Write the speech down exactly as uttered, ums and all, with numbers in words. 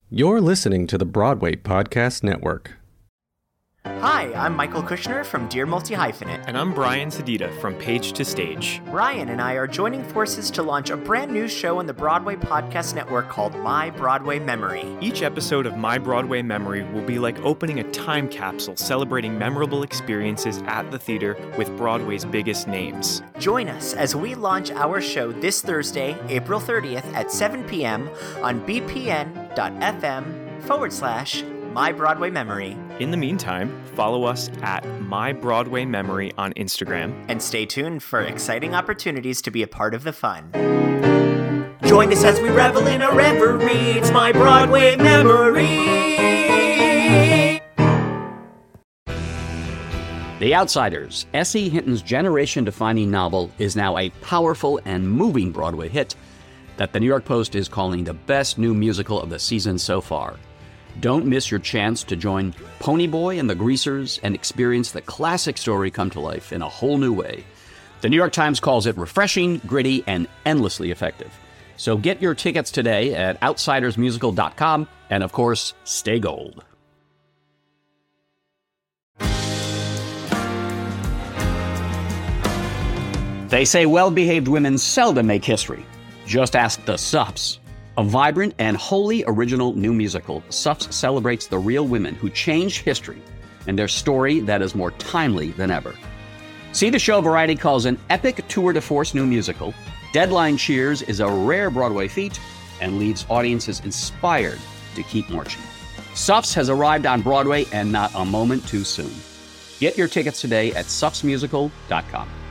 You're listening to the Broadway Podcast Network. Hi, I'm Michael Kushner from Dear Multi-Hyphenate. And I'm Brian Sedita from Page to Stage. Brian and I are joining forces to launch a brand new show on the Broadway Podcast Network called My Broadway Memory. Each episode of My Broadway Memory will be like opening a time capsule celebrating memorable experiences at the theater with Broadway's biggest names. Join us as we launch our show this Thursday, April thirtieth at seven p.m. on bpn.fm forward slash My Broadway Memory. In the meantime, follow us at My Broadway Memory on Instagram. And stay tuned for exciting opportunities to be a part of the fun. Join us as we revel in our reverie. It's My Broadway Memory. The Outsiders, S E. Hinton's generation-defining novel, is now a powerful and moving Broadway hit that the New York Post is calling the best new musical of the season so far. Don't miss your chance to join Ponyboy and the Greasers and experience the classic story come to life in a whole new way. The New York Times calls it refreshing, gritty, and endlessly effective. So get your tickets today at outsiders musical dot com, and of course, stay gold. They say well-behaved women seldom make history. Just ask the Suffs. A vibrant and wholly original new musical, Suffs celebrates the real women who changed history and their story that is more timely than ever. See the show Variety calls an epic tour de force new musical. Deadline cheers is a rare Broadway feat and leaves audiences inspired to keep marching. Suffs has arrived on Broadway and not a moment too soon. Get your tickets today at suffs musical dot com.